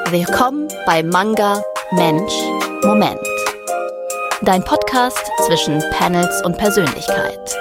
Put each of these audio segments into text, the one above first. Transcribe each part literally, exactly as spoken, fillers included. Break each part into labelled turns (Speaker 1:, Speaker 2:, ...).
Speaker 1: Willkommen bei Manga, Mensch, Moment. Dein Podcast zwischen Panels und Persönlichkeit.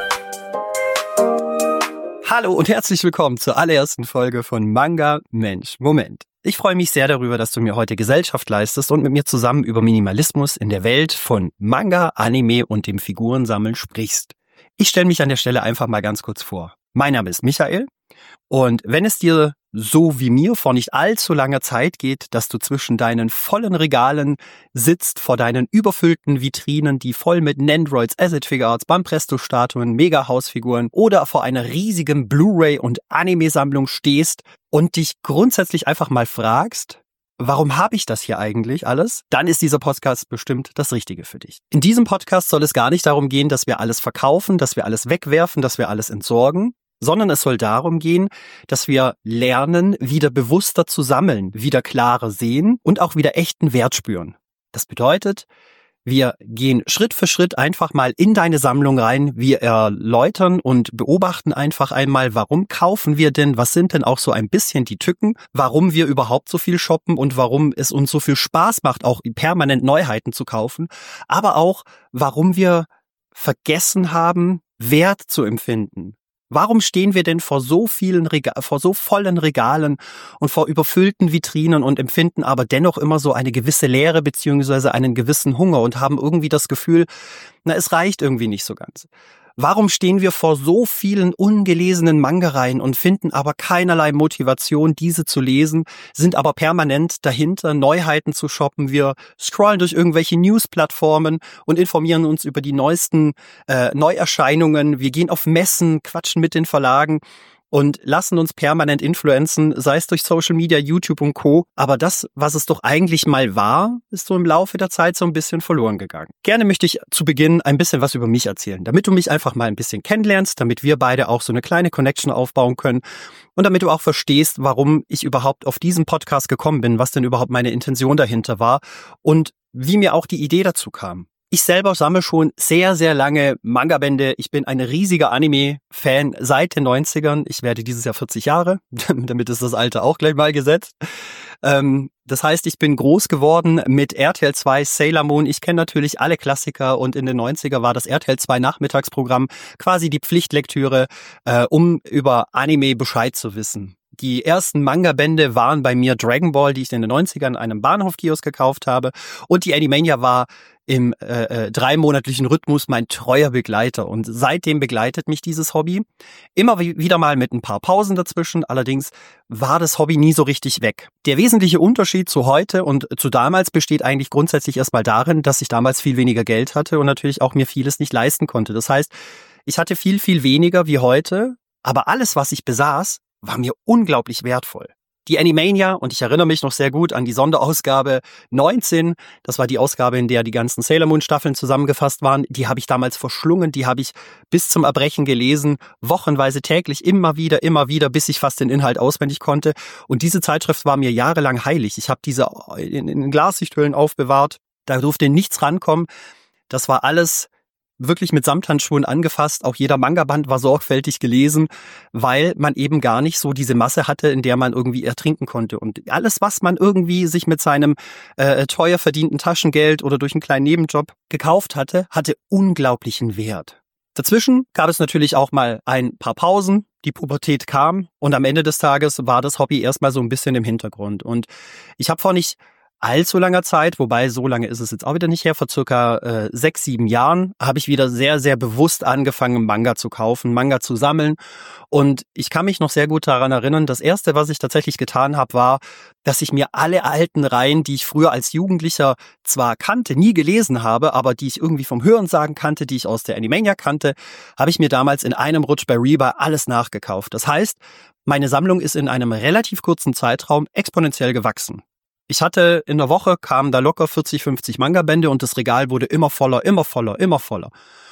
Speaker 2: Hallo und herzlich willkommen zur allerersten Folge von Manga, Mensch, Moment. Ich freue mich sehr darüber, dass du mir heute Gesellschaft leistest und mit mir zusammen über Minimalismus in der Welt von Manga, Anime und dem Figurensammeln sprichst. Ich stelle mich an der Stelle einfach mal ganz kurz vor. Mein Name ist Michael und wenn es dir so wie mir vor nicht allzu langer Zeit geht, dass du zwischen deinen vollen Regalen sitzt, vor deinen überfüllten Vitrinen, die voll mit Nendoroids, Acid Figuarts, Banpresto-Statuen, Mega-Hausfiguren oder vor einer riesigen Blu-ray- und Anime-Sammlung stehst und dich grundsätzlich einfach mal fragst, warum habe ich das hier eigentlich alles? Dann ist dieser Podcast bestimmt das Richtige für dich. In diesem Podcast soll es gar nicht darum gehen, dass wir alles verkaufen, dass wir alles wegwerfen, dass wir alles entsorgen, sondern es soll darum gehen, dass wir lernen, wieder bewusster zu sammeln, wieder klarer sehen und auch wieder echten Wert spüren. Das bedeutet, wir gehen Schritt für Schritt einfach mal in deine Sammlung rein. Wir erläutern und beobachten einfach einmal, warum kaufen wir denn, was sind denn auch so ein bisschen die Tücken, warum wir überhaupt so viel shoppen und warum es uns so viel Spaß macht, auch permanent Neuheiten zu kaufen, aber auch, warum wir vergessen haben, Wert zu empfinden. Warum stehen wir denn vor so vielen Rega- vor so vollen Regalen und vor überfüllten Vitrinen und empfinden aber dennoch immer so eine gewisse Leere beziehungsweise einen gewissen Hunger und haben irgendwie das Gefühl, na, es reicht irgendwie nicht so ganz. Warum stehen wir vor so vielen ungelesenen Manga-Reihen und finden aber keinerlei Motivation, diese zu lesen, sind aber permanent dahinter, Neuheiten zu shoppen. Wir scrollen durch irgendwelche News-Plattformen und informieren uns über die neuesten äh, Neuerscheinungen. Wir gehen auf Messen, quatschen mit den Verlagen und lassen uns permanent influenzen, sei es durch Social Media, YouTube und Co. Aber das, was es doch eigentlich mal war, ist so im Laufe der Zeit so ein bisschen verloren gegangen. Gerne möchte ich zu Beginn ein bisschen was über mich erzählen, damit du mich einfach mal ein bisschen kennenlernst, damit wir beide auch so eine kleine Connection aufbauen können und damit du auch verstehst, warum ich überhaupt auf diesen Podcast gekommen bin, was denn überhaupt meine Intention dahinter war und wie mir auch die Idee dazu kam. Ich selber sammle schon sehr, sehr lange Manga-Bände. Ich bin ein riesiger Anime-Fan seit den neunzigern. Ich werde dieses Jahr vierzig Jahre, damit ist das Alter auch gleich mal gesetzt. Ähm, das heißt, ich bin groß geworden mit R T L zwei, Sailor Moon. Ich kenne natürlich alle Klassiker und in den neunziger war das R T L zwei Nachmittagsprogramm quasi die Pflichtlektüre, äh, um über Anime Bescheid zu wissen. Die ersten Manga-Bände waren bei mir Dragon Ball, die ich in den neunzigern in einem Bahnhofkiosk gekauft habe. Und die Animania war im äh, äh, dreimonatlichen Rhythmus mein treuer Begleiter. Und seitdem begleitet mich dieses Hobby. Immer wieder mal mit ein paar Pausen dazwischen. Allerdings war das Hobby nie so richtig weg. Der wesentliche Unterschied zu heute und zu damals besteht eigentlich grundsätzlich erstmal darin, dass ich damals viel weniger Geld hatte und natürlich auch mir vieles nicht leisten konnte. Das heißt, ich hatte viel, viel weniger wie heute. Aber alles, was ich besaß, war mir unglaublich wertvoll. Die Animania, und ich erinnere mich noch sehr gut an die Sonderausgabe neunzehn, das war die Ausgabe, in der die ganzen Sailor Moon Staffeln zusammengefasst waren, die habe ich damals verschlungen, die habe ich bis zum Erbrechen gelesen, wochenweise täglich, immer wieder, immer wieder, bis ich fast den Inhalt auswendig konnte. Und diese Zeitschrift war mir jahrelang heilig. Ich habe diese in, in Glassichthüllen aufbewahrt, da durfte nichts rankommen. Das war alles wirklich mit Samthandschuhen angefasst. Auch jeder Manga-Band war sorgfältig gelesen, weil man eben gar nicht so diese Masse hatte, in der man irgendwie ertrinken konnte. Und alles, was man irgendwie sich mit seinem äh, teuer verdienten Taschengeld oder durch einen kleinen Nebenjob gekauft hatte, hatte unglaublichen Wert. Dazwischen gab es natürlich auch mal ein paar Pausen. Die Pubertät kam und am Ende des Tages war das Hobby erstmal so ein bisschen im Hintergrund. Und ich habe vor nicht allzu langer Zeit, wobei so lange ist es jetzt auch wieder nicht her, vor circa äh, sechs, sieben Jahren habe ich wieder sehr, sehr bewusst angefangen, Manga zu kaufen, Manga zu sammeln. Und ich kann mich noch sehr gut daran erinnern, das Erste, was ich tatsächlich getan habe, war, dass ich mir alle alten Reihen, die ich früher als Jugendlicher zwar kannte, nie gelesen habe, aber die ich irgendwie vom Hörensagen kannte, die ich aus der Animania kannte, habe ich mir damals in einem Rutsch bei Rebuy alles nachgekauft. Das heißt, meine Sammlung ist in einem relativ kurzen Zeitraum exponentiell gewachsen. Ich hatte in der Woche kamen da locker vierzig, fünfzig Manga-Bände und das Regal wurde immer voller, immer voller, immer voller.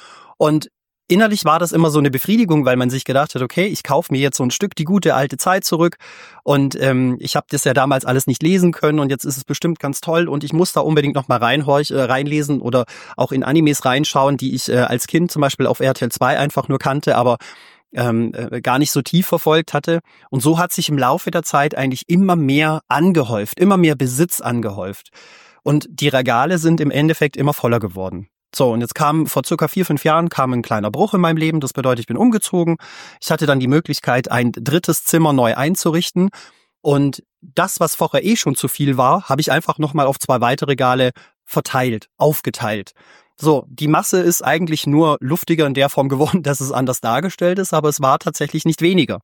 Speaker 2: Und innerlich war das immer so eine Befriedigung, weil man sich gedacht hat, okay, ich kaufe mir jetzt so ein Stück die gute alte Zeit zurück und ähm, ich habe das ja damals alles nicht lesen können und jetzt ist es bestimmt ganz toll und ich muss da unbedingt noch mal reinhorch, äh, reinlesen oder auch in Animes reinschauen, die ich äh, als Kind zum Beispiel auf R T L zwei einfach nur kannte, aber ähm, äh, gar nicht so tief verfolgt hatte. Und so hat sich im Laufe der Zeit eigentlich immer mehr angehäuft, immer mehr Besitz angehäuft. Und die Regale sind im Endeffekt immer voller geworden. So, und jetzt kam vor circa vier, fünf Jahren kam ein kleiner Bruch in meinem Leben. Das bedeutet, ich bin umgezogen. Ich hatte dann die Möglichkeit, ein drittes Zimmer neu einzurichten. Und das, was vorher eh schon zu viel war, habe ich einfach nochmal auf zwei weitere Regale verteilt, aufgeteilt. So, die Masse ist eigentlich nur luftiger in der Form geworden, dass es anders dargestellt ist, aber es war tatsächlich nicht weniger.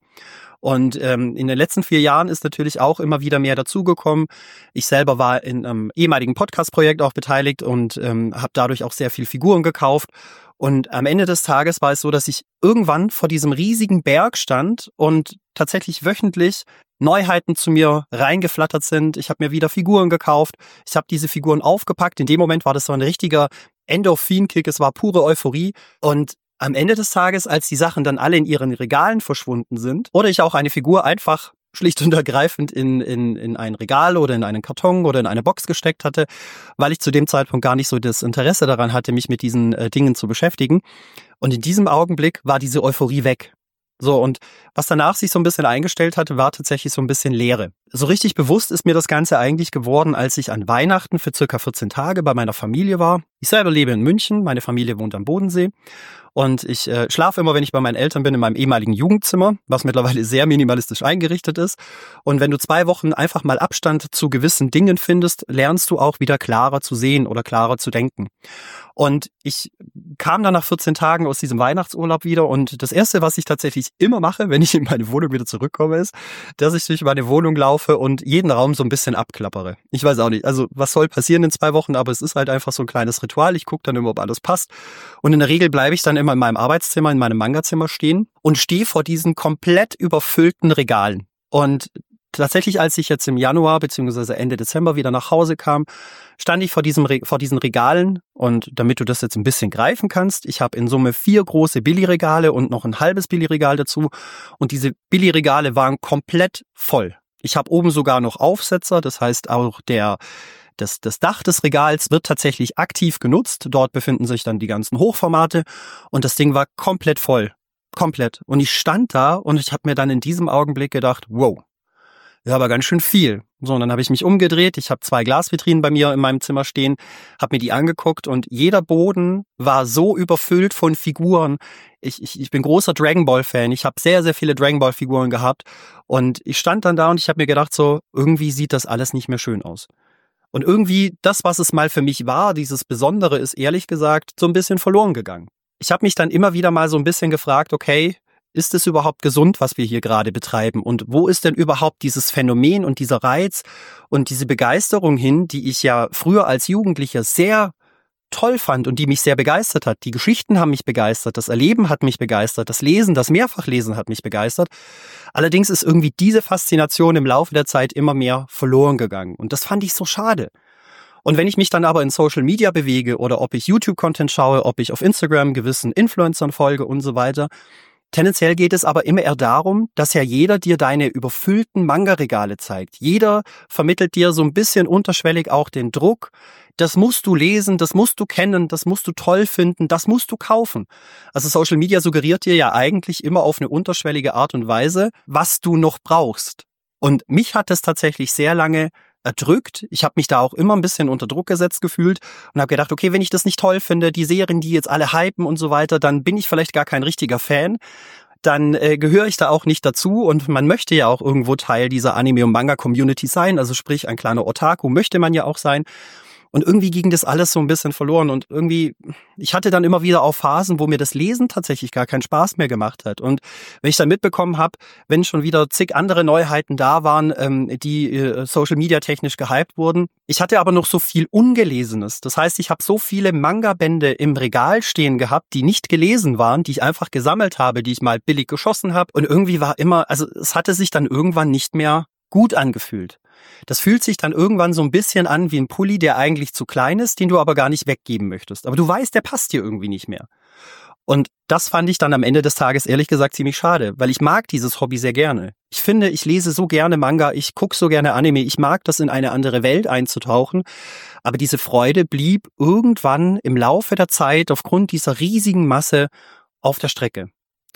Speaker 2: Und ähm, in den letzten vier Jahren ist natürlich auch immer wieder mehr dazugekommen. Ich selber war in einem ehemaligen Podcast-Projekt auch beteiligt und ähm, habe dadurch auch sehr viel Figuren gekauft. Und am Ende des Tages war es so, dass ich irgendwann vor diesem riesigen Berg stand und tatsächlich wöchentlich Neuheiten zu mir reingeflattert sind. Ich habe mir wieder Figuren gekauft. Ich habe diese Figuren aufgepackt. In dem Moment war das so ein richtiger Endorphin-Kick. Es war pure Euphorie. Und am Ende des Tages, als die Sachen dann alle in ihren Regalen verschwunden sind oder ich auch eine Figur einfach schlicht und ergreifend in, in, in ein Regal oder in einen Karton oder in eine Box gesteckt hatte, weil ich zu dem Zeitpunkt gar nicht so das Interesse daran hatte, mich mit diesen äh, Dingen zu beschäftigen. Und in diesem Augenblick war diese Euphorie weg. So, und was danach sich so ein bisschen eingestellt hatte, war tatsächlich so ein bisschen Leere. So richtig bewusst ist mir das Ganze eigentlich geworden, als ich an Weihnachten für circa vierzehn Tage bei meiner Familie war. Ich selber lebe in München, meine Familie wohnt am Bodensee. Und ich äh, schlafe immer, wenn ich bei meinen Eltern bin, in meinem ehemaligen Jugendzimmer, was mittlerweile sehr minimalistisch eingerichtet ist. Und wenn du zwei Wochen einfach mal Abstand zu gewissen Dingen findest, lernst du auch wieder klarer zu sehen oder klarer zu denken. Und ich kam dann nach vierzehn Tagen aus diesem Weihnachtsurlaub wieder und das Erste, was ich tatsächlich immer mache, wenn ich in meine Wohnung wieder zurückkomme, ist, dass ich durch meine Wohnung laufe und jeden Raum so ein bisschen abklappere. Ich weiß auch nicht, also was soll passieren in zwei Wochen, aber es ist halt einfach so ein kleines Ritual. Ich gucke dann immer, ob alles passt. Und in der Regel bleibe ich dann immer in meinem Arbeitszimmer, in meinem Manga-Zimmer stehen und stehe vor diesen komplett überfüllten Regalen. Und tatsächlich, als ich jetzt im Januar bzw. Ende Dezember wieder nach Hause kam, stand ich vor diesem Re- vor diesen Regalen und damit du das jetzt ein bisschen greifen kannst, ich habe in Summe vier große Billigregale und noch ein halbes Billigregal dazu und diese Billigregale waren komplett voll. Ich habe oben sogar noch Aufsetzer, das heißt auch der Das, das Dach des Regals wird tatsächlich aktiv genutzt. Dort befinden sich dann die ganzen Hochformate und das Ding war komplett voll. Komplett. Und ich stand da und ich habe mir dann in diesem Augenblick gedacht, wow, ja, aber ganz schön viel. So, und dann habe ich mich umgedreht. Ich habe zwei Glasvitrinen bei mir in meinem Zimmer stehen, habe mir die angeguckt und jeder Boden war so überfüllt von Figuren. Ich, ich, ich bin großer Dragon Ball Fan. Ich habe sehr, sehr viele Dragon Ball Figuren gehabt und ich stand dann da und ich habe mir gedacht, so irgendwie sieht das alles nicht mehr schön aus. Und irgendwie das, was es mal für mich war, dieses Besondere, ist ehrlich gesagt so ein bisschen verloren gegangen. Ich habe mich dann immer wieder mal so ein bisschen gefragt, okay, ist es überhaupt gesund, was wir hier gerade betreiben? Und wo ist denn überhaupt dieses Phänomen und dieser Reiz und diese Begeisterung hin, die ich ja früher als Jugendlicher sehr toll fand und die mich sehr begeistert hat. Die Geschichten haben mich begeistert, das Erleben hat mich begeistert, das Lesen, das Mehrfachlesen hat mich begeistert. Allerdings ist irgendwie diese Faszination im Laufe der Zeit immer mehr verloren gegangen und das fand ich so schade. Und wenn ich mich dann aber in Social Media bewege oder ob ich YouTube-Content schaue, ob ich auf Instagram gewissen Influencern folge und so weiter, tendenziell geht es aber immer eher darum, dass ja jeder dir deine überfüllten Manga-Regale zeigt. Jeder vermittelt dir so ein bisschen unterschwellig auch den Druck, das musst du lesen, das musst du kennen, das musst du toll finden, das musst du kaufen. Also Social Media suggeriert dir ja eigentlich immer auf eine unterschwellige Art und Weise, was du noch brauchst. Und mich hat es tatsächlich sehr lange erdrückt. Ich habe mich da auch immer ein bisschen unter Druck gesetzt gefühlt und habe gedacht, okay, wenn ich das nicht toll finde, die Serien, die jetzt alle hypen und so weiter, dann bin ich vielleicht gar kein richtiger Fan. Dann äh, gehöre ich da auch nicht dazu und man möchte ja auch irgendwo Teil dieser Anime- und Manga-Community sein, also sprich ein kleiner Otaku möchte man ja auch sein. Und irgendwie ging das alles so ein bisschen verloren und irgendwie, ich hatte dann immer wieder auch Phasen, wo mir das Lesen tatsächlich gar keinen Spaß mehr gemacht hat. Und wenn ich dann mitbekommen habe, wenn schon wieder zig andere Neuheiten da waren, ähm, die äh, Social Media technisch gehypt wurden, ich hatte aber noch so viel Ungelesenes. Das heißt, ich habe so viele Manga-Bände im Regal stehen gehabt, die nicht gelesen waren, die ich einfach gesammelt habe, die ich mal billig geschossen habe. Und irgendwie war immer, also es hatte sich dann irgendwann nicht mehr gut angefühlt. Das fühlt sich dann irgendwann so ein bisschen an wie ein Pulli, der eigentlich zu klein ist, den du aber gar nicht weggeben möchtest. Aber du weißt, der passt dir irgendwie nicht mehr. Und das fand ich dann am Ende des Tages ehrlich gesagt ziemlich schade, weil ich mag dieses Hobby sehr gerne. Ich finde, ich lese so gerne Manga, ich gucke so gerne Anime, ich mag das, in eine andere Welt einzutauchen. Aber diese Freude blieb irgendwann im Laufe der Zeit aufgrund dieser riesigen Masse auf der Strecke.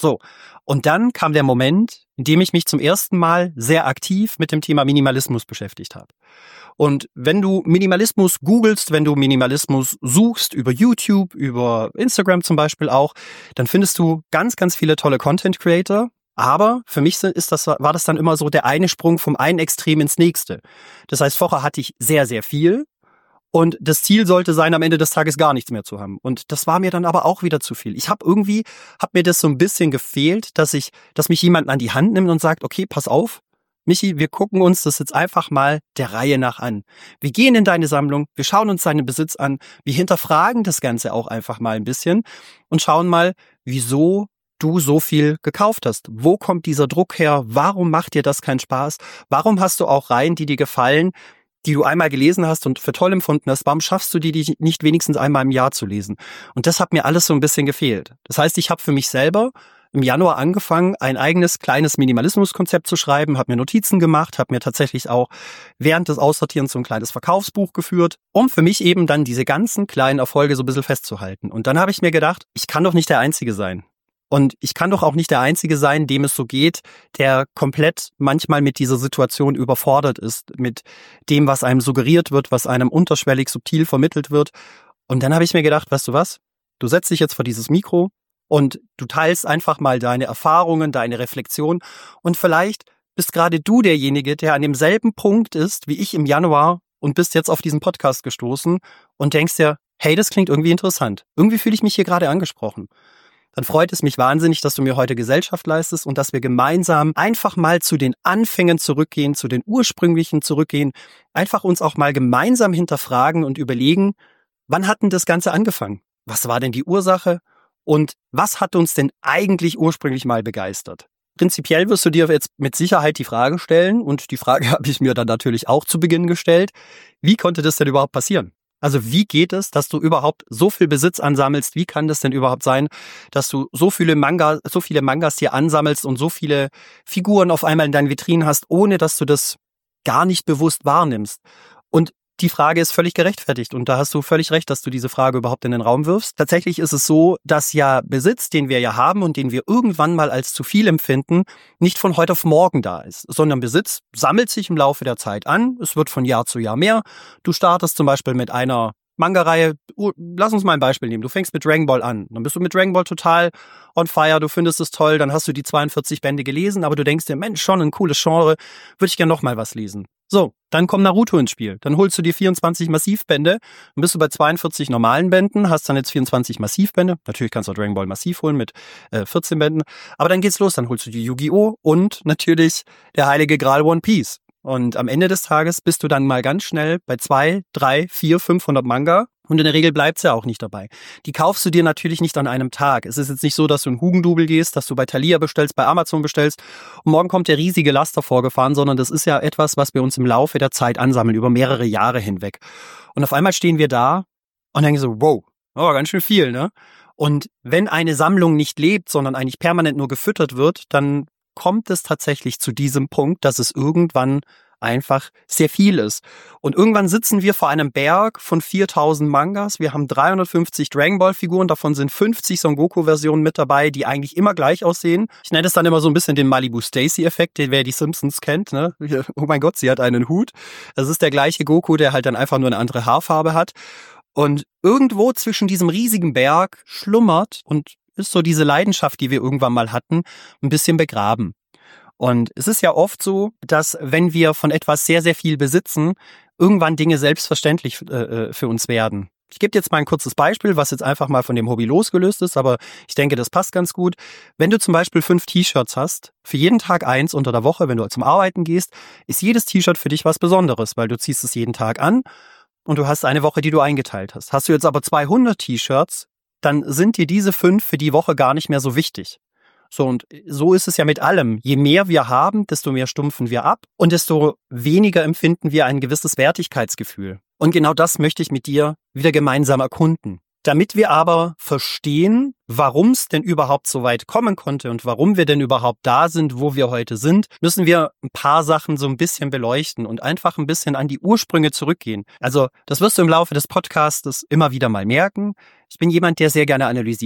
Speaker 2: So, und dann kam der Moment, in dem ich mich zum ersten Mal sehr aktiv mit dem Thema Minimalismus beschäftigt habe. Und wenn du Minimalismus googelst, wenn du Minimalismus suchst über YouTube, über Instagram zum Beispiel auch, dann findest du ganz, ganz viele tolle Content Creator. Aber für mich ist das, war das dann immer so der eine Sprung vom einen Extrem ins nächste. Das heißt, vorher hatte ich sehr, sehr viel. Und das Ziel sollte sein, am Ende des Tages gar nichts mehr zu haben. Und das war mir dann aber auch wieder zu viel. Ich habe irgendwie, hat mir das so ein bisschen gefehlt, dass ich, dass mich jemand an die Hand nimmt und sagt, okay, pass auf, Michi, wir gucken uns das jetzt einfach mal der Reihe nach an. Wir gehen in deine Sammlung, wir schauen uns deinen Besitz an, wir hinterfragen das Ganze auch einfach mal ein bisschen und schauen mal, wieso du so viel gekauft hast. Wo kommt dieser Druck her? Warum macht dir das keinen Spaß? Warum hast du auch Reihen, die dir gefallen, die du einmal gelesen hast und für toll empfunden hast? Warum schaffst du die, die nicht wenigstens einmal im Jahr zu lesen? Und das hat mir alles so ein bisschen gefehlt. Das heißt, ich habe für mich selber im Januar angefangen, ein eigenes kleines Minimalismuskonzept zu schreiben, habe mir Notizen gemacht, habe mir tatsächlich auch während des Aussortierens so ein kleines Verkaufsbuch geführt, um für mich eben dann diese ganzen kleinen Erfolge so ein bisschen festzuhalten. Und dann habe ich mir gedacht, ich kann doch nicht der Einzige sein. Und ich kann doch auch nicht der Einzige sein, dem es so geht, der komplett manchmal mit dieser Situation überfordert ist, mit dem, was einem suggeriert wird, was einem unterschwellig subtil vermittelt wird. Und dann habe ich mir gedacht, weißt du was? Du setzt dich jetzt vor dieses Mikro und du teilst einfach mal deine Erfahrungen, deine Reflexion. Und vielleicht bist gerade du derjenige, der an demselben Punkt ist, wie ich im Januar und bist jetzt auf diesen Podcast gestoßen und denkst dir, hey, das klingt irgendwie interessant. Irgendwie fühle ich mich hier gerade angesprochen. Dann freut es mich wahnsinnig, dass du mir heute Gesellschaft leistest und dass wir gemeinsam einfach mal zu den Anfängen zurückgehen, zu den ursprünglichen zurückgehen, einfach uns auch mal gemeinsam hinterfragen und überlegen, wann hat denn das Ganze angefangen? Was war denn die Ursache? Und was hat uns denn eigentlich ursprünglich mal begeistert? Prinzipiell wirst du dir jetzt mit Sicherheit die Frage stellen, und die Frage habe ich mir dann natürlich auch zu Beginn gestellt, wie konnte das denn überhaupt passieren? Also wie geht es, dass du überhaupt so viel Besitz ansammelst? Wie kann das denn überhaupt sein, dass du so viele Manga, so viele Mangas hier ansammelst und so viele Figuren auf einmal in deinen Vitrinen hast, ohne dass du das gar nicht bewusst wahrnimmst? Und die Frage ist völlig gerechtfertigt und da hast du völlig recht, dass du diese Frage überhaupt in den Raum wirfst. Tatsächlich ist es so, dass ja Besitz, den wir ja haben und den wir irgendwann mal als zu viel empfinden, nicht von heute auf morgen da ist, sondern Besitz sammelt sich im Laufe der Zeit an. Es wird von Jahr zu Jahr mehr. Du startest zum Beispiel mit einer Manga-Reihe, lass uns mal ein Beispiel nehmen. Du fängst mit Dragon Ball an. Dann bist du mit Dragon Ball total on fire, du findest es toll, dann hast du die zweiundvierzig Bände gelesen, aber du denkst dir, Mensch, schon ein cooles Genre, würde ich gerne noch mal was lesen. So, dann kommt Naruto ins Spiel. Dann holst du dir vierundzwanzig Massivbände, dann bist du bei zweiundvierzig normalen Bänden, hast dann jetzt vierundzwanzig Massivbände. Natürlich kannst du auch Dragon Ball Massiv holen mit äh, vierzehn Bänden. Aber dann geht's los, dann holst du die Yu-Gi-Oh! Und natürlich der heilige Gral One Piece. Und am Ende des Tages bist du dann mal ganz schnell bei zwei, drei, vier, fünfhundert Manga. Und in der Regel bleibt's ja auch nicht dabei. Die kaufst du dir natürlich nicht an einem Tag. Es ist jetzt nicht so, dass du in Hugendubel gehst, dass du bei Thalia bestellst, bei Amazon bestellst und morgen kommt der riesige Laster vorgefahren, sondern das ist ja etwas, was wir uns im Laufe der Zeit ansammeln, über mehrere Jahre hinweg. Und auf einmal stehen wir da und denken so, wow, oh, ganz schön viel, ne? Und wenn eine Sammlung nicht lebt, sondern eigentlich permanent nur gefüttert wird, dann kommt es tatsächlich zu diesem Punkt, dass es irgendwann einfach sehr viel ist. Und irgendwann sitzen wir vor einem Berg von viertausend Mangas. Wir haben dreihundertfünfzig Dragon Ball Figuren, davon sind fünfzig Son Goku Versionen mit dabei, die eigentlich immer gleich aussehen. Ich nenne es dann immer so ein bisschen den Malibu Stacy Effekt, den wer die Simpsons kennt, ne? Oh mein Gott, sie hat einen Hut. Das ist der gleiche Goku, der halt dann einfach nur eine andere Haarfarbe hat. Und irgendwo zwischen diesem riesigen Berg schlummert und ist so diese Leidenschaft, die wir irgendwann mal hatten, ein bisschen begraben. Und es ist ja oft so, dass wenn wir von etwas sehr, sehr viel besitzen, irgendwann Dinge selbstverständlich äh, für uns werden. Ich gebe jetzt mal ein kurzes Beispiel, was jetzt einfach mal von dem Hobby losgelöst ist, aber ich denke, das passt ganz gut. Wenn du zum Beispiel fünf T-Shirts hast, für jeden Tag eins unter der Woche, wenn du zum Arbeiten gehst, ist jedes T-Shirt für dich was Besonderes, weil du ziehst es jeden Tag an und du hast eine Woche, die du eingeteilt hast. Hast du jetzt aber zweihundert T-Shirts, dann sind dir diese fünf für die Woche gar nicht mehr so wichtig. So, und so ist es ja mit allem. Je mehr wir haben, desto mehr stumpfen wir ab und desto weniger empfinden wir ein gewisses Wertigkeitsgefühl. Und genau das möchte ich mit dir wieder gemeinsam erkunden. Damit wir aber verstehen, warum es denn überhaupt so weit kommen konnte und warum wir denn überhaupt da sind, wo wir heute sind, müssen wir ein paar Sachen so ein bisschen beleuchten und einfach ein bisschen an die Ursprünge zurückgehen. Also das wirst du im Laufe des Podcasts immer wieder mal merken. Ich bin jemand, der sehr gerne analysiert.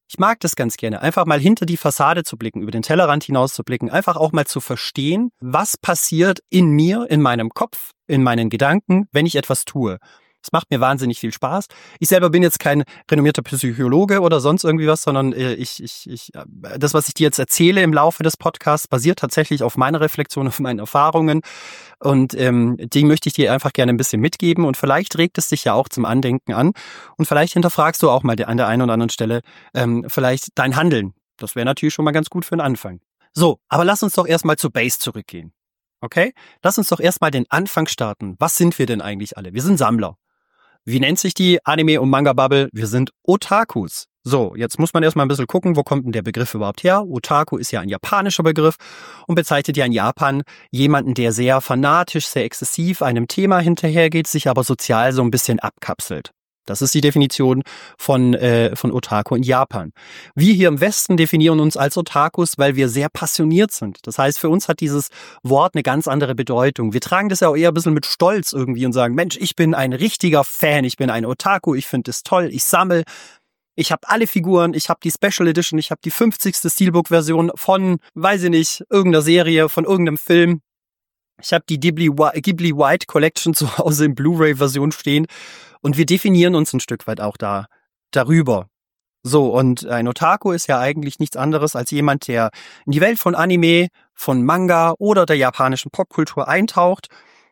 Speaker 2: Ich mag das ganz gerne, einfach mal hinter die Fassade zu blicken, über den Tellerrand hinaus zu blicken, einfach auch mal zu verstehen, was passiert in mir, in meinem Kopf, in meinen Gedanken, wenn ich etwas tue. Das macht mir wahnsinnig viel Spaß. Ich selber bin jetzt kein renommierter Psychologe oder sonst irgendwie was, sondern ich, ich, ich, das, was ich dir jetzt erzähle im Laufe des Podcasts, basiert tatsächlich auf meiner Reflexion, auf meinen Erfahrungen. Und ähm, die möchte ich dir einfach gerne ein bisschen mitgeben. Und vielleicht regt es dich ja auch zum Andenken an. Und vielleicht hinterfragst du auch mal an der einen oder anderen Stelle ähm, vielleicht dein Handeln. Das wäre natürlich schon mal ganz gut für den Anfang. So, aber lass uns doch erstmal zur Base zurückgehen. Okay? Lass uns doch erstmal den Anfang starten. Was sind wir denn eigentlich alle? Wir sind Sammler. Wie nennt sich die Anime- und Manga-Bubble? Wir sind Otakus. So, jetzt muss man erstmal ein bisschen gucken, wo kommt denn der Begriff überhaupt her? Otaku ist ja ein japanischer Begriff und bezeichnet ja in Japan jemanden, der sehr fanatisch, sehr exzessiv einem Thema hinterhergeht, sich aber sozial so ein bisschen abkapselt. Das ist die Definition von, äh, von Otaku in Japan. Wir hier im Westen definieren uns als Otakus, weil wir sehr passioniert sind. Das heißt, für uns hat dieses Wort eine ganz andere Bedeutung. Wir tragen das ja auch eher ein bisschen mit Stolz irgendwie und sagen, Mensch, ich bin ein richtiger Fan, ich bin ein Otaku, ich finde es toll, ich sammle. Ich habe alle Figuren, ich habe die Special Edition, ich habe die fünfzigste Steelbook-Version von, weiß ich nicht, irgendeiner Serie, von irgendeinem Film. Ich habe die Ghibli, Ghibli White Collection zu Hause in Blu-ray-Version stehen. Und wir definieren uns ein Stück weit auch da darüber. So, und ein Otaku ist ja eigentlich nichts anderes als jemand, der in die Welt von Anime, von Manga oder der japanischen Popkultur eintaucht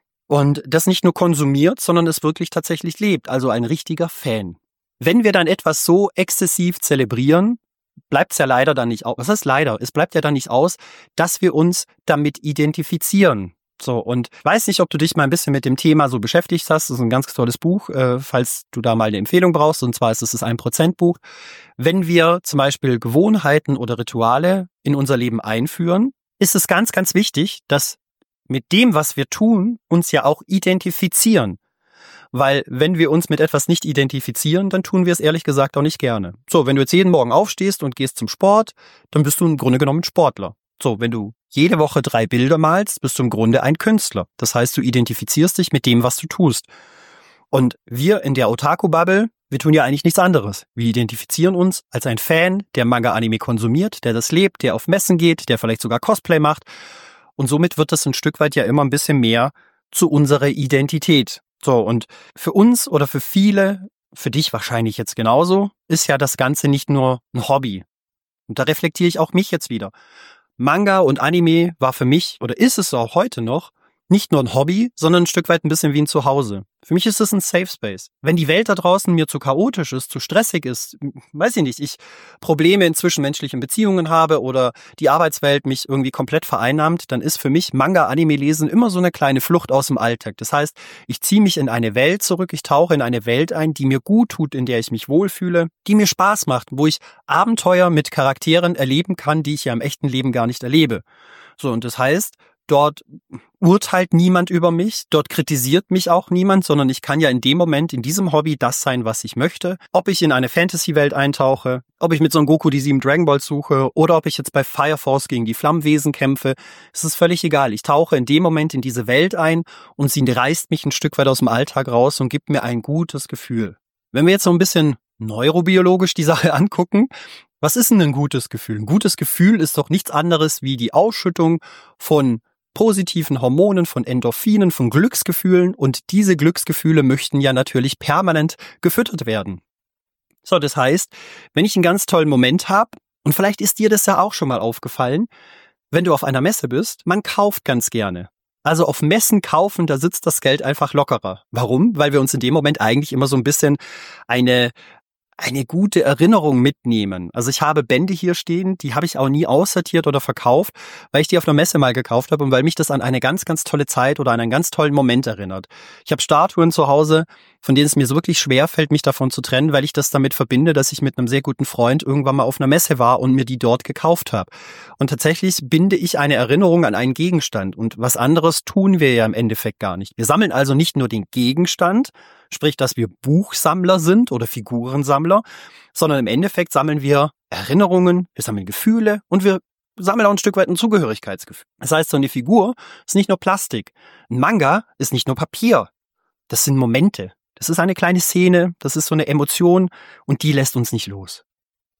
Speaker 2: und das nicht nur konsumiert, sondern es wirklich tatsächlich lebt, also ein richtiger Fan. Wenn wir dann etwas so exzessiv zelebrieren, bleibt es ja leider dann nicht aus. Was heißt leider? Es bleibt ja dann nicht aus, dass wir uns damit identifizieren. So, und ich weiß nicht, ob du dich mal ein bisschen mit dem Thema so beschäftigt hast. Das ist ein ganz tolles Buch, äh, falls du da mal eine Empfehlung brauchst. Und zwar ist es das ein Prozent Buch. Wenn wir zum Beispiel Gewohnheiten oder Rituale in unser Leben einführen, ist es ganz, ganz wichtig, dass mit dem, was wir tun, uns ja auch identifizieren. Weil wenn wir uns mit etwas nicht identifizieren, dann tun wir es ehrlich gesagt auch nicht gerne. So, wenn du jetzt jeden Morgen aufstehst und gehst zum Sport, dann bist du im Grunde genommen Sportler. So, wenn du jede Woche drei Bilder malst, bist du im Grunde ein Künstler. Das heißt, du identifizierst dich mit dem, was du tust. Und wir in der Otaku-Bubble, wir tun ja eigentlich nichts anderes. Wir identifizieren uns als ein Fan, der Manga-Anime konsumiert, der das lebt, der auf Messen geht, der vielleicht sogar Cosplay macht. Und somit wird das ein Stück weit ja immer ein bisschen mehr zu unserer Identität. So, und für uns oder für viele, für dich wahrscheinlich jetzt genauso, ist ja das Ganze nicht nur ein Hobby. Und da reflektiere ich auch mich jetzt wieder. Manga und Anime war für mich, oder ist es auch heute noch, nicht nur ein Hobby, sondern ein Stück weit ein bisschen wie ein Zuhause. Für mich ist es ein Safe Space. Wenn die Welt da draußen mir zu chaotisch ist, zu stressig ist, weiß ich nicht, ich Probleme in zwischenmenschlichen Beziehungen habe oder die Arbeitswelt mich irgendwie komplett vereinnahmt, dann ist für mich Manga-Anime-Lesen immer so eine kleine Flucht aus dem Alltag. Das heißt, ich ziehe mich in eine Welt zurück, ich tauche in eine Welt ein, die mir gut tut, in der ich mich wohlfühle, die mir Spaß macht, wo ich Abenteuer mit Charakteren erleben kann, die ich ja im echten Leben gar nicht erlebe. So, und das heißt, dort urteilt niemand über mich, dort kritisiert mich auch niemand, sondern ich kann ja in dem Moment, in diesem Hobby das sein, was ich möchte. Ob ich in eine Fantasy-Welt eintauche, ob ich mit Son Goku die sieben Dragon Balls suche oder ob ich jetzt bei Fire Force gegen die Flammenwesen kämpfe, es ist völlig egal. Ich tauche in dem Moment in diese Welt ein und sie reißt mich ein Stück weit aus dem Alltag raus und gibt mir ein gutes Gefühl. Wenn wir jetzt so ein bisschen neurobiologisch die Sache angucken, was ist denn ein gutes Gefühl? Ein gutes Gefühl ist doch nichts anderes wie die Ausschüttung von positiven Hormonen, von Endorphinen, von Glücksgefühlen, und diese Glücksgefühle möchten ja natürlich permanent gefüttert werden. So, das heißt, wenn ich einen ganz tollen Moment habe, und vielleicht ist dir das ja auch schon mal aufgefallen, wenn du auf einer Messe bist, man kauft ganz gerne. Also auf Messen kaufen, da sitzt das Geld einfach lockerer. Warum? Weil wir uns in dem Moment eigentlich immer so ein bisschen eine eine gute Erinnerung mitnehmen. Also ich habe Bände hier stehen, die habe ich auch nie aussortiert oder verkauft, weil ich die auf einer Messe mal gekauft habe und weil mich das an eine ganz, ganz tolle Zeit oder an einen ganz tollen Moment erinnert. Ich habe Statuen zu Hause, von denen es mir so wirklich schwer fällt, mich davon zu trennen, weil ich das damit verbinde, dass ich mit einem sehr guten Freund irgendwann mal auf einer Messe war und mir die dort gekauft habe. Und tatsächlich binde ich eine Erinnerung an einen Gegenstand, und was anderes tun wir ja im Endeffekt gar nicht. Wir sammeln also nicht nur den Gegenstand, sprich, dass wir Buchsammler sind oder Figurensammler, sondern im Endeffekt sammeln wir Erinnerungen, wir sammeln Gefühle und wir sammeln auch ein Stück weit ein Zugehörigkeitsgefühl. Das heißt, so eine Figur ist nicht nur Plastik. Ein Manga ist nicht nur Papier. Das sind Momente. Das ist eine kleine Szene, das ist so eine Emotion, und die lässt uns nicht los. Und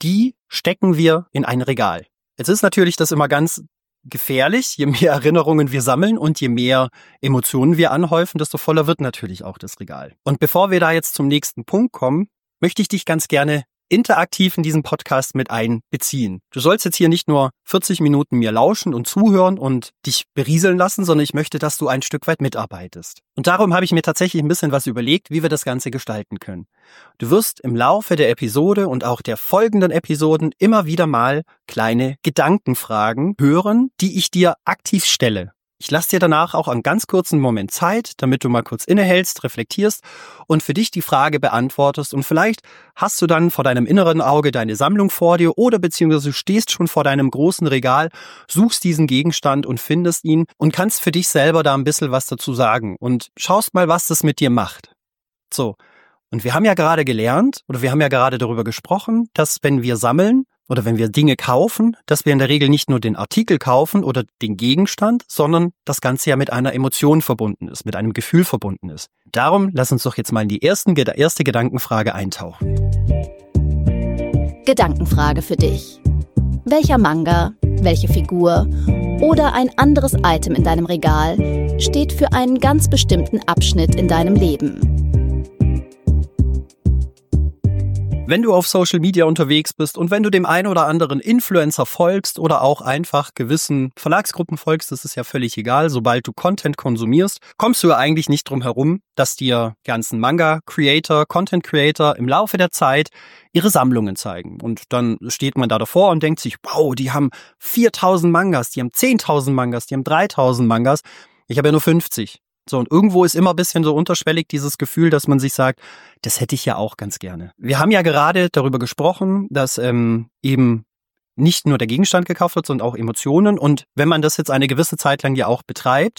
Speaker 2: die stecken wir in ein Regal. Jetzt ist natürlich das immer ganz gefährlich, je mehr Erinnerungen wir sammeln und je mehr Emotionen wir anhäufen, desto voller wird natürlich auch das Regal. Und bevor wir da jetzt zum nächsten Punkt kommen, möchte ich dich ganz gerne interaktiv in diesen Podcast mit einbeziehen. Du sollst jetzt hier nicht nur vierzig Minuten mir lauschen und zuhören und dich berieseln lassen, sondern ich möchte, dass du ein Stück weit mitarbeitest. Und darum habe ich mir tatsächlich ein bisschen was überlegt, wie wir das Ganze gestalten können. Du wirst im Laufe der Episode und auch der folgenden Episoden immer wieder mal kleine Gedankenfragen hören, die ich dir aktiv stelle. Ich lasse dir danach auch einen ganz kurzen Moment Zeit, damit du mal kurz innehältst, reflektierst und für dich die Frage beantwortest. Und vielleicht hast du dann vor deinem inneren Auge deine Sammlung vor dir oder beziehungsweise du stehst schon vor deinem großen Regal, suchst diesen Gegenstand und findest ihn und kannst für dich selber da ein bisschen was dazu sagen und schaust mal, was das mit dir macht. So, und wir haben ja gerade gelernt oder wir haben ja gerade darüber gesprochen, dass wenn wir sammeln, oder wenn wir Dinge kaufen, dass wir in der Regel nicht nur den Artikel kaufen oder den Gegenstand, sondern das Ganze ja mit einer Emotion verbunden ist, mit einem Gefühl verbunden ist. Darum lass uns doch jetzt mal in die ersten, erste Gedankenfrage eintauchen.
Speaker 1: Gedankenfrage für dich. Welcher Manga, welche Figur oder ein anderes Item in deinem Regal steht für einen ganz bestimmten Abschnitt in deinem Leben?
Speaker 2: Wenn du auf Social Media unterwegs bist und wenn du dem einen oder anderen Influencer folgst oder auch einfach gewissen Verlagsgruppen folgst, das ist ja völlig egal, sobald du Content konsumierst, kommst du ja eigentlich nicht drum herum, dass dir ganzen Manga-Creator, Content-Creator im Laufe der Zeit ihre Sammlungen zeigen. Und dann steht man da davor und denkt sich, wow, die haben viertausend Mangas, die haben zehntausend Mangas, die haben dreitausend Mangas. Ich habe ja nur fünfzig. So, und irgendwo ist immer ein bisschen so unterschwellig dieses Gefühl, dass man sich sagt, das hätte ich ja auch ganz gerne. Wir haben ja gerade darüber gesprochen, dass ähm, eben nicht nur der Gegenstand gekauft wird, sondern auch Emotionen. Und wenn man das jetzt eine gewisse Zeit lang ja auch betreibt,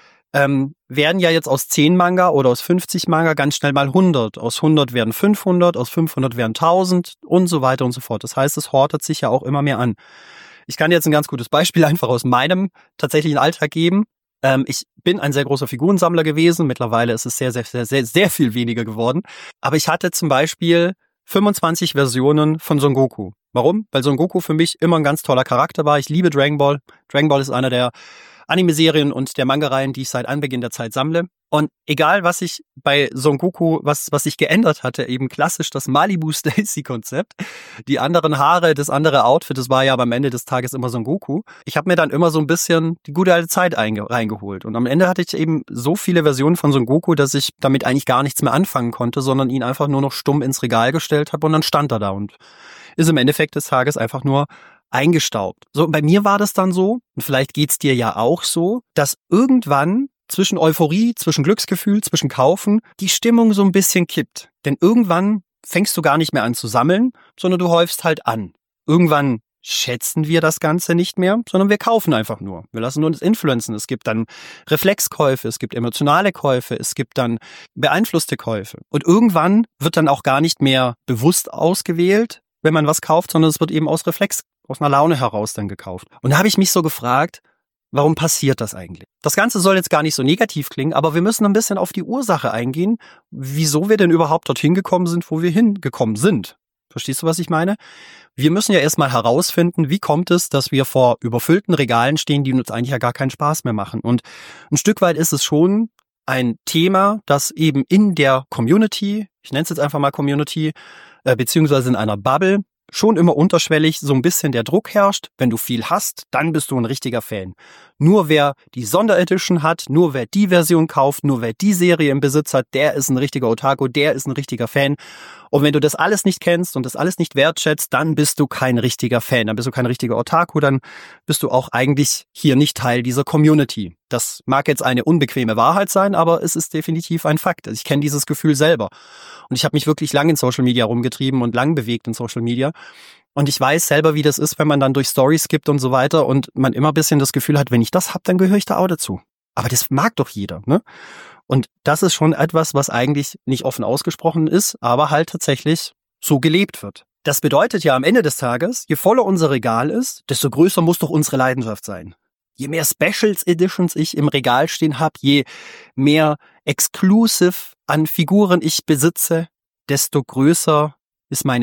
Speaker 2: ähm, werden ja jetzt aus zehn Manga oder aus fünfzig Manga ganz schnell mal hundert. Aus hundert werden fünfhundert, aus fünfhundert werden tausend und so weiter und so fort. Das heißt, es hortet sich ja auch immer mehr an. Ich kann jetzt ein ganz gutes Beispiel einfach aus meinem tatsächlichen Alltag geben. Ähm, ich bin ein sehr großer Figurensammler gewesen. Mittlerweile ist es sehr, sehr, sehr, sehr, sehr viel weniger geworden. Aber ich hatte zum Beispiel fünfundzwanzig Versionen von Son Goku. Warum? Weil Son Goku für mich immer ein ganz toller Charakter war. Ich liebe Dragon Ball. Dragon Ball ist einer der Anime-Serien und der Manga-Reihen, die ich seit Anbeginn der Zeit sammle. Und egal, was ich bei Son Goku, was, was sich geändert hatte, eben klassisch das Malibu Stacy-Konzept. Die anderen Haare, das andere Outfit, das war ja am Ende des Tages immer Son Goku. Ich habe mir dann immer so ein bisschen die gute alte Zeit einge- reingeholt. Und am Ende hatte ich eben so viele Versionen von Son Goku, dass ich damit eigentlich gar nichts mehr anfangen konnte, sondern ihn einfach nur noch stumm ins Regal gestellt habe und dann stand er da und ist im Endeffekt des Tages einfach nur eingestaubt. So, bei mir war das dann so, und vielleicht geht's dir ja auch so, dass irgendwann zwischen Euphorie, zwischen Glücksgefühl, zwischen Kaufen die Stimmung so ein bisschen kippt. Denn irgendwann fängst du gar nicht mehr an zu sammeln, sondern du häufst halt an. Irgendwann schätzen wir das Ganze nicht mehr, sondern wir kaufen einfach nur. Wir lassen uns influenzen. Es gibt dann Reflexkäufe, es gibt emotionale Käufe, es gibt dann beeinflusste Käufe. Und irgendwann wird dann auch gar nicht mehr bewusst ausgewählt, wenn man was kauft, sondern es wird eben aus Reflex, aus einer Laune heraus dann gekauft. Und da habe ich mich so gefragt, warum passiert das eigentlich? Das Ganze soll jetzt gar nicht so negativ klingen, aber wir müssen ein bisschen auf die Ursache eingehen, wieso wir denn überhaupt dorthin gekommen sind, wo wir hingekommen sind. Verstehst du, was ich meine? Wir müssen ja erstmal herausfinden, wie kommt es, dass wir vor überfüllten Regalen stehen, die uns eigentlich ja gar keinen Spaß mehr machen. Und ein Stück weit ist es schon ein Thema, das eben in der Community, ich nenne es jetzt einfach mal Community, äh, beziehungsweise in einer Bubble, schon immer unterschwellig so ein bisschen der Druck herrscht. Wenn du viel hast, dann bist du ein richtiger Fan. Nur wer die Sonderedition hat, nur wer die Version kauft, nur wer die Serie im Besitz hat, der ist ein richtiger Otaku, der ist ein richtiger Fan. Und wenn du das alles nicht kennst und das alles nicht wertschätzt, dann bist du kein richtiger Fan, dann bist du kein richtiger Otaku, dann bist du auch eigentlich hier nicht Teil dieser Community. Das mag jetzt eine unbequeme Wahrheit sein, aber es ist definitiv ein Fakt. Ich kenne dieses Gefühl selber. Und ich habe mich wirklich lang in Social Media rumgetrieben und lang bewegt in Social Media. Und ich weiß selber, wie das ist, wenn man dann durch Stories skippt und so weiter und man immer ein bisschen das Gefühl hat, wenn ich das hab, dann gehöre ich da auch dazu. Aber das mag doch jeder, ne? Und das ist schon etwas, was eigentlich nicht offen ausgesprochen ist, aber halt tatsächlich so gelebt wird. Das bedeutet ja am Ende des Tages, je voller unser Regal ist, desto größer muss doch unsere Leidenschaft sein. Je mehr Specials Editions ich im Regal stehen habe, je mehr Exclusive an Figuren ich besitze, desto größer ist meine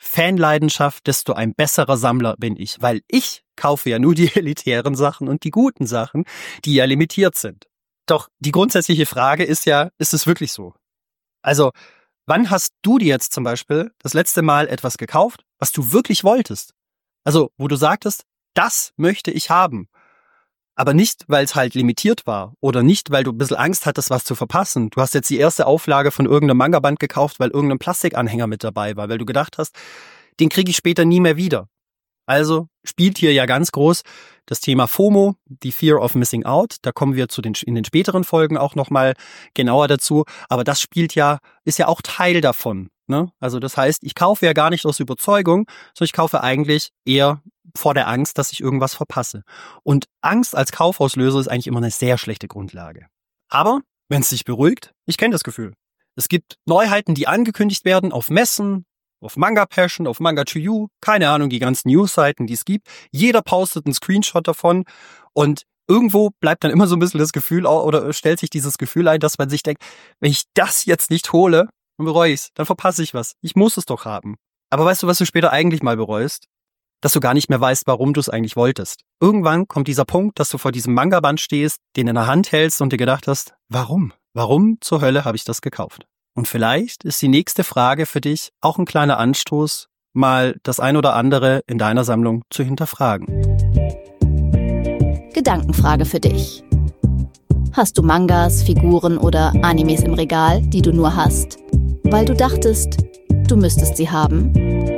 Speaker 2: Fanleidenschaft, desto ein besserer Sammler bin ich, weil ich kaufe ja nur die elitären Sachen und die guten Sachen, die ja limitiert sind. Doch die grundsätzliche Frage ist ja, ist es wirklich so? Also, wann hast du dir jetzt zum Beispiel das letzte Mal etwas gekauft, was du wirklich wolltest? Also, wo du sagtest, das möchte ich haben. Aber nicht, weil es halt limitiert war oder nicht, weil du ein bisschen Angst hattest, was zu verpassen. Du hast jetzt die erste Auflage von irgendeinem Manga-Band gekauft, weil irgendein Plastikanhänger mit dabei war, weil du gedacht hast, den kriege ich später nie mehr wieder. Also spielt hier ja ganz groß das Thema FOMO, die Fear of Missing Out. Da kommen wir zu den, in den späteren Folgen auch nochmal genauer dazu. Aber das spielt ja, ist ja auch Teil davon. Ne? Also das heißt, ich kaufe ja gar nicht aus Überzeugung, sondern ich kaufe eigentlich eher vor der Angst, dass ich irgendwas verpasse. Und Angst als Kaufauslöser ist eigentlich immer eine sehr schlechte Grundlage. Aber wenn es dich beruhigt, ich kenne das Gefühl. Es gibt Neuheiten, die angekündigt werden auf Messen, auf Manga Passion, auf Manga to You, keine Ahnung, die ganzen News-Seiten, die es gibt. Jeder postet einen Screenshot davon und irgendwo bleibt dann immer so ein bisschen das Gefühl oder stellt sich dieses Gefühl ein, dass man sich denkt, wenn ich das jetzt nicht hole, dann bereue ich's, dann verpasse ich was. Ich muss es doch haben. Aber weißt du, was du später eigentlich mal bereust? Dass du gar nicht mehr weißt, warum du es eigentlich wolltest. Irgendwann kommt dieser Punkt, dass du vor diesem Manga-Band stehst, den in der Hand hältst und dir gedacht hast, warum? Warum zur Hölle habe ich das gekauft? Und vielleicht ist die nächste Frage für dich auch ein kleiner Anstoß, mal das ein oder andere in deiner Sammlung zu hinterfragen.
Speaker 1: Gedankenfrage für dich. Hast du Mangas, Figuren oder Animes im Regal, die du nur hast, weil du dachtest, du müsstest sie haben?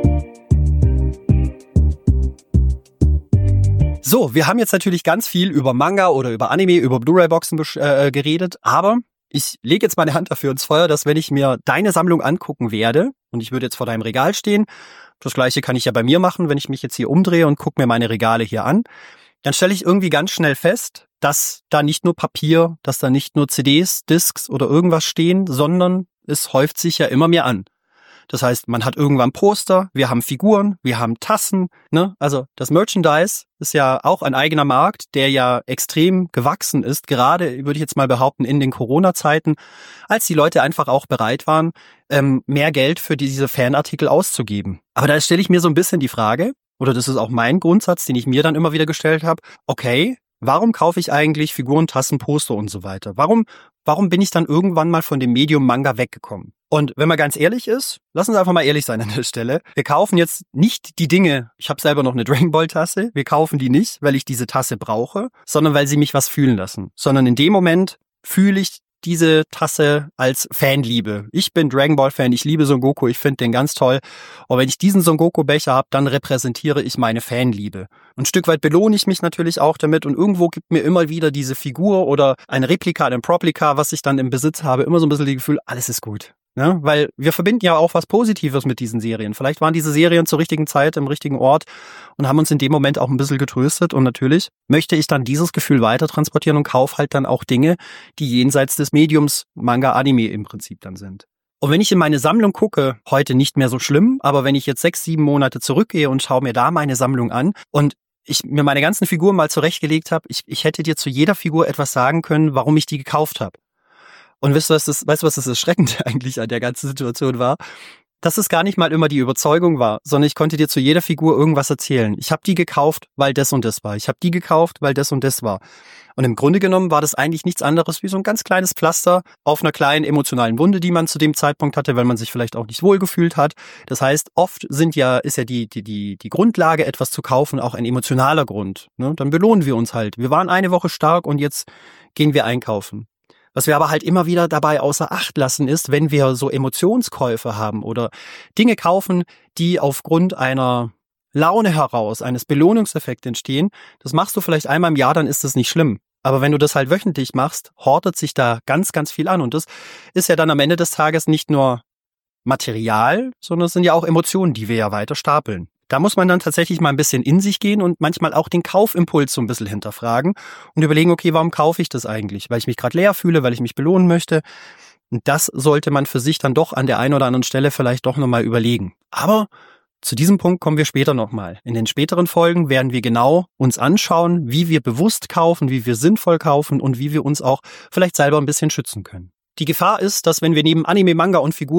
Speaker 2: So, wir haben jetzt natürlich ganz viel über Manga oder über Anime, über Blu-ray-Boxen äh, geredet, aber ich lege jetzt meine Hand dafür ins Feuer, dass wenn ich mir deine Sammlung angucken werde, und ich würde jetzt vor deinem Regal stehen, das Gleiche kann ich ja bei mir machen, wenn ich mich jetzt hier umdrehe und gucke mir meine Regale hier an, dann stelle ich irgendwie ganz schnell fest, dass da nicht nur Papier, dass da nicht nur C Ds, Discs oder irgendwas stehen, sondern es häuft sich ja immer mehr an. Das heißt, man hat irgendwann Poster, wir haben Figuren, wir haben Tassen, ne? Also das Merchandise ist ja auch ein eigener Markt, der ja extrem gewachsen ist, gerade, würde ich jetzt mal behaupten, in den Corona-Zeiten, als die Leute einfach auch bereit waren, ähm, mehr Geld für diese Fanartikel auszugeben. Aber da stelle ich mir so ein bisschen die Frage, oder das ist auch mein Grundsatz, den ich mir dann immer wieder gestellt habe, okay, warum kaufe ich eigentlich Figuren, Tassen, Poster und so weiter? Warum, warum bin ich dann irgendwann mal von dem Medium Manga weggekommen? Und wenn man ganz ehrlich ist, lass uns einfach mal ehrlich sein an der Stelle. Wir kaufen jetzt nicht die Dinge, ich habe selber noch eine Dragon Ball Tasse, wir kaufen die nicht, weil ich diese Tasse brauche, sondern weil sie mich was fühlen lassen. Sondern in dem Moment fühle ich diese Tasse als Fanliebe. Ich bin Dragon Ball Fan, ich liebe Son Goku, ich finde den ganz toll. Und wenn ich diesen Son Goku Becher habe, dann repräsentiere ich meine Fanliebe. Ein Stück weit belohne ich mich natürlich auch damit und irgendwo gibt mir immer wieder diese Figur oder ein Replika, ein Proplika, was ich dann im Besitz habe, immer so ein bisschen das Gefühl, alles ist gut. Ne? Weil wir verbinden ja auch was Positives mit diesen Serien. Vielleicht waren diese Serien zur richtigen Zeit, im richtigen Ort und haben uns in dem Moment auch ein bisschen getröstet. Und natürlich möchte ich dann dieses Gefühl weiter transportieren und kaufe halt dann auch Dinge, die jenseits des Mediums Manga, Anime im Prinzip dann sind. Und wenn ich in meine Sammlung gucke, heute nicht mehr so schlimm, aber wenn ich jetzt sechs, sieben Monate zurückgehe und schaue mir da meine Sammlung an und ich mir meine ganzen Figuren mal zurechtgelegt habe, ich, ich hätte dir zu jeder Figur etwas sagen können, warum ich die gekauft habe. Und weißt du, was das, weißt du, was das Erschreckende eigentlich an der ganzen Situation war? Dass es gar nicht mal immer die Überzeugung war, sondern ich konnte dir zu jeder Figur irgendwas erzählen. Ich habe die gekauft, weil das und das war. Ich habe die gekauft, weil das und das war. Und im Grunde genommen war das eigentlich nichts anderes wie so ein ganz kleines Pflaster auf einer kleinen emotionalen Wunde, die man zu dem Zeitpunkt hatte, weil man sich vielleicht auch nicht wohlgefühlt hat. Das heißt, oft sind ja, ist ja die, die, die, die Grundlage, etwas zu kaufen, auch ein emotionaler Grund. Ne? Dann belohnen wir uns halt. Wir waren eine Woche stark und jetzt gehen wir einkaufen. Was wir aber halt immer wieder dabei außer Acht lassen ist, wenn wir so Emotionskäufe haben oder Dinge kaufen, die aufgrund einer Laune heraus, eines Belohnungseffekts entstehen, das machst du vielleicht einmal im Jahr, dann ist das nicht schlimm. Aber wenn du das halt wöchentlich machst, hortet sich da ganz, ganz viel an. Und das ist ja dann am Ende des Tages nicht nur Material, sondern es sind ja auch Emotionen, die wir ja weiter stapeln. Da muss man dann tatsächlich mal ein bisschen in sich gehen und manchmal auch den Kaufimpuls so ein bisschen hinterfragen und überlegen, okay, warum kaufe ich das eigentlich? Weil ich mich gerade leer fühle, weil ich mich belohnen möchte. Und das sollte man für sich dann doch an der einen oder anderen Stelle vielleicht doch nochmal überlegen. Aber zu diesem Punkt kommen wir später nochmal. In den späteren Folgen werden wir genau uns anschauen, wie wir bewusst kaufen, wie wir sinnvoll kaufen und wie wir uns auch vielleicht selber ein bisschen schützen können. Die Gefahr ist, dass wenn wir neben Anime, Manga und Figuren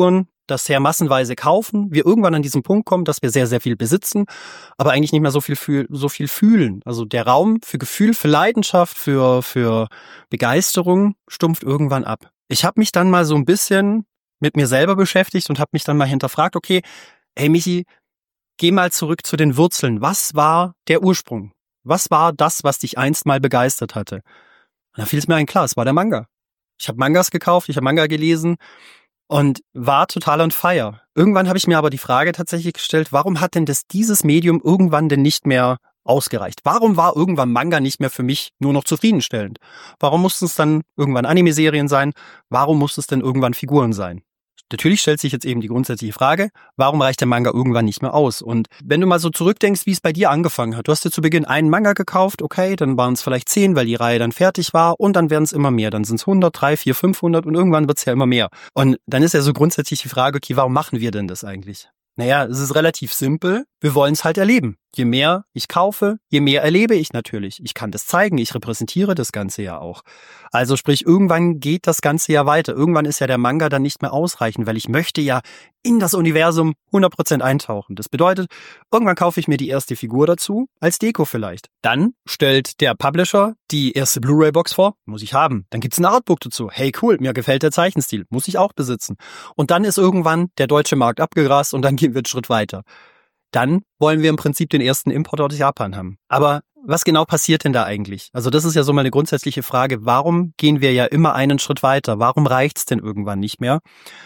Speaker 2: das sehr massenweise kaufen, wir irgendwann an diesen Punkt kommen, dass wir sehr, sehr viel besitzen, aber eigentlich nicht mehr so viel, fühl, so viel fühlen. Also der Raum für Gefühl, für Leidenschaft, für, für Begeisterung stumpft irgendwann ab. Ich habe mich dann mal so ein bisschen mit mir selber beschäftigt und habe mich dann mal hinterfragt, okay, hey Michi, geh mal zurück zu den Wurzeln. Was war der Ursprung? Was war das, was dich einst mal begeistert hatte? Und da fiel es mir ein, klar, es war der Manga. Ich habe Mangas gekauft, ich habe Manga gelesen und war total on fire. Irgendwann habe ich mir aber die Frage tatsächlich gestellt, warum hat denn das dieses Medium irgendwann denn nicht mehr ausgereicht? Warum war irgendwann Manga nicht mehr für mich nur noch zufriedenstellend? Warum mussten es dann irgendwann Anime-Serien sein? Warum musste es denn irgendwann Figuren sein? Natürlich stellt sich jetzt eben die grundsätzliche Frage, warum reicht der Manga irgendwann nicht mehr aus? Und wenn du mal so zurückdenkst, wie es bei dir angefangen hat, du hast dir zu Beginn einen Manga gekauft, okay, dann waren es vielleicht zehn, weil die Reihe dann fertig war und dann werden es immer mehr. Dann sind es hundert, drei, vier, fünfhundert und irgendwann wird es ja immer mehr. Und dann ist ja so grundsätzlich die Frage, okay, warum machen wir denn das eigentlich? Naja, es ist relativ simpel. Wir wollen es halt erleben. Je mehr ich kaufe, je mehr erlebe ich natürlich. Ich kann das zeigen, ich repräsentiere das Ganze ja auch. Also sprich, irgendwann geht das Ganze ja weiter. Irgendwann ist ja der Manga dann nicht mehr ausreichend, weil ich möchte ja in das Universum hundert Prozent eintauchen. Das bedeutet, irgendwann kaufe ich mir die erste Figur dazu, als Deko vielleicht. Dann stellt der Publisher die erste Blu-ray-Box vor, muss ich haben. Dann gibt's ein Artbook dazu. Hey cool, mir gefällt der Zeichenstil, muss ich auch besitzen. Und dann ist irgendwann der deutsche Markt abgegrast und dann gehen wir einen Schritt weiter. Dann wollen wir im Prinzip den ersten Import aus Japan haben. Aber was genau passiert denn da eigentlich? Also das ist ja so mal eine grundsätzliche Frage. Warum gehen wir ja immer einen Schritt weiter? Warum reicht's denn irgendwann nicht mehr?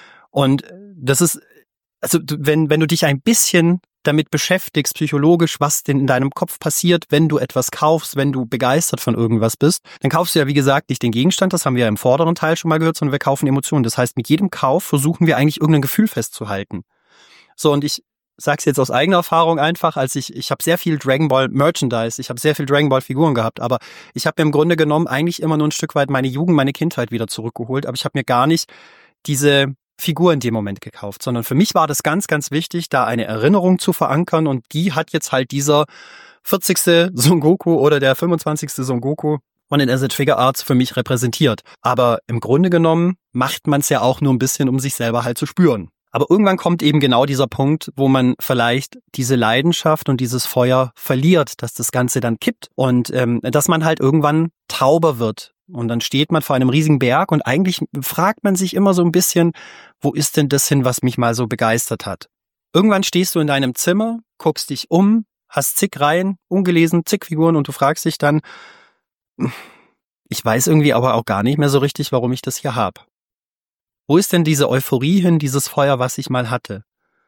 Speaker 2: Und das ist, also wenn, wenn du dich ein bisschen damit beschäftigst, psychologisch, was denn in deinem Kopf passiert, wenn du etwas kaufst, wenn du begeistert von irgendwas bist, dann kaufst du ja, wie gesagt, nicht den Gegenstand, das haben wir ja im vorderen Teil schon mal gehört, sondern wir kaufen Emotionen. Das heißt, mit jedem Kauf versuchen wir eigentlich irgendein Gefühl festzuhalten. So, und ich sag's jetzt aus eigener Erfahrung einfach, als ich, ich habe sehr viel Dragon Ball Merchandise, ich habe sehr viel Dragon Ball Figuren gehabt, aber ich habe mir im Grunde genommen eigentlich immer nur ein Stück weit meine Jugend, meine Kindheit wieder zurückgeholt, aber ich habe mir gar nicht diese Figur in dem Moment gekauft, sondern für mich war das ganz, ganz wichtig, da eine Erinnerung zu verankern und die hat jetzt halt dieser vierzigste Son Goku oder der fünfundzwanzigste Son Goku von den Asset Figure Arts für mich repräsentiert. Aber im Grunde genommen macht man es ja auch nur ein bisschen, um sich selber halt zu spüren. Aber irgendwann kommt eben genau dieser Punkt, wo man vielleicht diese Leidenschaft und dieses Feuer verliert, dass das Ganze dann kippt und ähm, dass man halt irgendwann tauber wird. Und dann steht man vor einem riesigen Berg und eigentlich fragt man sich immer so ein bisschen, wo ist denn das hin, was mich mal so begeistert hat? Irgendwann stehst du in deinem Zimmer, guckst dich um, hast zig Reihen, ungelesen, zig Figuren und du fragst dich dann, ich weiß irgendwie aber auch gar nicht mehr so richtig, warum ich das hier habe. Wo ist denn diese Euphorie hin, dieses Feuer, was ich mal hatte?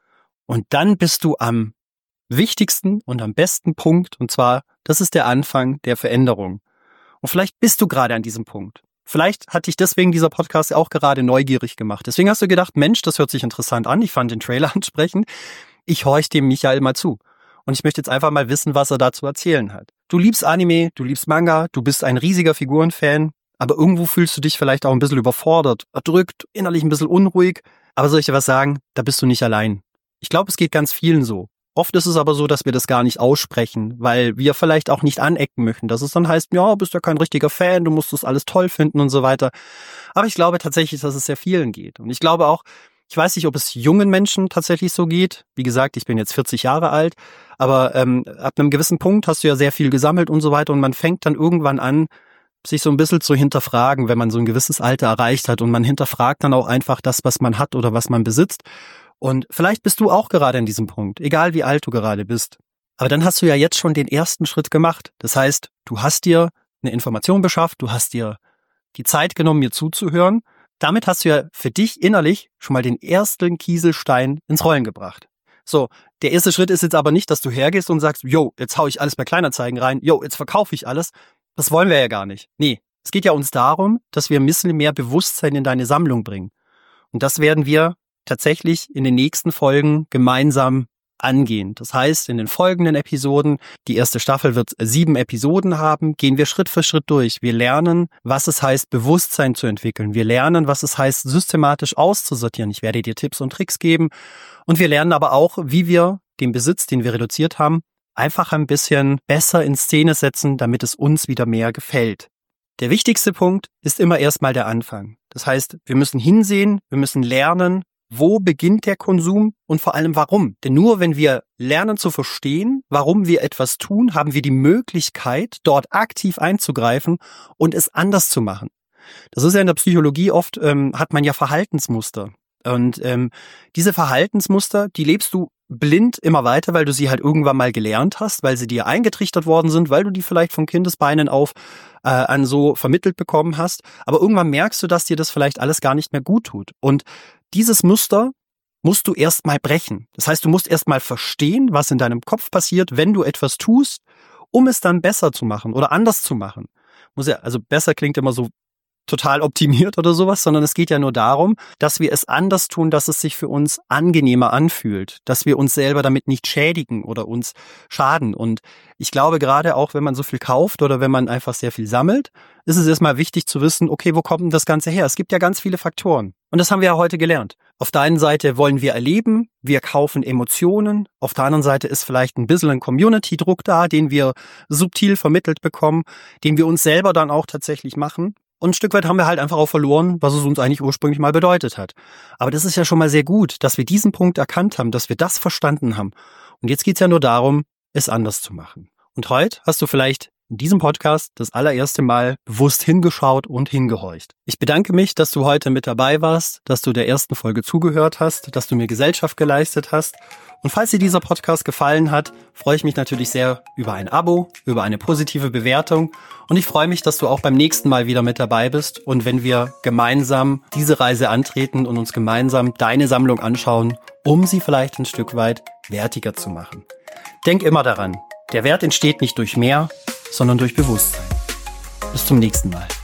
Speaker 2: Und dann bist du am wichtigsten und am besten Punkt, und zwar, das ist der Anfang der Veränderung. Und vielleicht bist du gerade an diesem Punkt. Vielleicht hat dich deswegen dieser Podcast auch gerade neugierig gemacht. Deswegen hast du gedacht, Mensch, das hört sich interessant an. Ich fand den Trailer ansprechend. Ich horch dem Michael mal zu. Und ich möchte jetzt einfach mal wissen, was er da zu erzählen hat. Du liebst Anime, du liebst Manga, du bist ein riesiger Figurenfan. Aber irgendwo fühlst du dich vielleicht auch ein bisschen überfordert, erdrückt, innerlich ein bisschen unruhig. Aber soll ich dir was sagen? Da bist du nicht allein. Ich glaube, es geht ganz vielen so. Oft ist es aber so, dass wir das gar nicht aussprechen, weil wir vielleicht auch nicht anecken möchten. Dass es dann heißt, ja, bist ja kein richtiger Fan, du musst das alles toll finden und so weiter. Aber ich glaube tatsächlich, dass es sehr vielen geht. Und ich glaube auch, ich weiß nicht, ob es jungen Menschen tatsächlich so geht. Wie gesagt, ich bin jetzt vierzig Jahre alt. Aber ähm, ab einem gewissen Punkt hast du ja sehr viel gesammelt und so weiter. Und man fängt dann irgendwann an, sich so ein bisschen zu hinterfragen, wenn man so ein gewisses Alter erreicht hat. Und man hinterfragt dann auch einfach das, was man hat oder was man besitzt. Und vielleicht bist du auch gerade an diesem Punkt, egal wie alt du gerade bist. Aber dann hast du ja jetzt schon den ersten Schritt gemacht. Das heißt, du hast dir eine Information beschafft, du hast dir die Zeit genommen, mir zuzuhören. Damit hast du ja für dich innerlich schon mal den ersten Kieselstein ins Rollen gebracht. So, der erste Schritt ist jetzt aber nicht, dass du hergehst und sagst, yo, jetzt hau ich alles bei Kleinanzeigen rein, yo, jetzt verkaufe ich alles. Das wollen wir ja gar nicht. Nee, es geht ja uns darum, dass wir ein bisschen mehr Bewusstsein in deine Sammlung bringen. Und das werden wir tatsächlich in den nächsten Folgen gemeinsam angehen. Das heißt, in den folgenden Episoden, die erste Staffel wird sieben Episoden haben, gehen wir Schritt für Schritt durch. Wir lernen, was es heißt, Bewusstsein zu entwickeln. Wir lernen, was es heißt, systematisch auszusortieren. Ich werde dir Tipps und Tricks geben. Und wir lernen aber auch, wie wir den Besitz, den wir reduziert haben, einfach ein bisschen besser in Szene setzen, damit es uns wieder mehr gefällt. Der wichtigste Punkt ist immer erstmal der Anfang. Das heißt, wir müssen hinsehen, wir müssen lernen, wo beginnt der Konsum und vor allem warum? Denn nur wenn wir lernen zu verstehen, warum wir etwas tun, haben wir die Möglichkeit, dort aktiv einzugreifen und es anders zu machen. Das ist ja in der Psychologie oft, ähm, hat man ja Verhaltensmuster. Und ähm, diese Verhaltensmuster, die lebst du blind immer weiter, weil du sie halt irgendwann mal gelernt hast, weil sie dir eingetrichtert worden sind, weil du die vielleicht von Kindesbeinen auf äh, an so vermittelt bekommen hast. Aber irgendwann merkst du, dass dir das vielleicht alles gar nicht mehr gut tut. Und dieses Muster musst du erst mal brechen. Das heißt, du musst erst mal verstehen, was in deinem Kopf passiert, wenn du etwas tust, um es dann besser zu machen oder anders zu machen. Muss ja, also besser klingt immer so total optimiert oder sowas, sondern es geht ja nur darum, dass wir es anders tun, dass es sich für uns angenehmer anfühlt, dass wir uns selber damit nicht schädigen oder uns schaden. Und ich glaube, gerade auch, wenn man so viel kauft oder wenn man einfach sehr viel sammelt, ist es erstmal wichtig zu wissen, okay, wo kommt denn das Ganze her? Es gibt ja ganz viele Faktoren. Und das haben wir ja heute gelernt. Auf der einen Seite wollen wir erleben, wir kaufen Emotionen. Auf der anderen Seite ist vielleicht ein bisschen ein Community-Druck da, den wir subtil vermittelt bekommen, den wir uns selber dann auch tatsächlich machen. Und ein Stück weit haben wir halt einfach auch verloren, was es uns eigentlich ursprünglich mal bedeutet hat. Aber das ist ja schon mal sehr gut, dass wir diesen Punkt erkannt haben, dass wir das verstanden haben. Und jetzt geht's ja nur darum, es anders zu machen. Und heute hast du vielleicht in diesem Podcast das allererste Mal bewusst hingeschaut und hingehorcht. Ich bedanke mich, dass du heute mit dabei warst, dass du der ersten Folge zugehört hast, dass du mir Gesellschaft geleistet hast. Und falls dir dieser Podcast gefallen hat, freue ich mich natürlich sehr über ein Abo, über eine positive Bewertung. Und ich freue mich, dass du auch beim nächsten Mal wieder mit dabei bist und wenn wir gemeinsam diese Reise antreten und uns gemeinsam deine Sammlung anschauen, um sie vielleicht ein Stück weit wertiger zu machen. Denk immer daran, der Wert entsteht nicht durch mehr, sondern durch Bewusstsein. Bis zum nächsten Mal.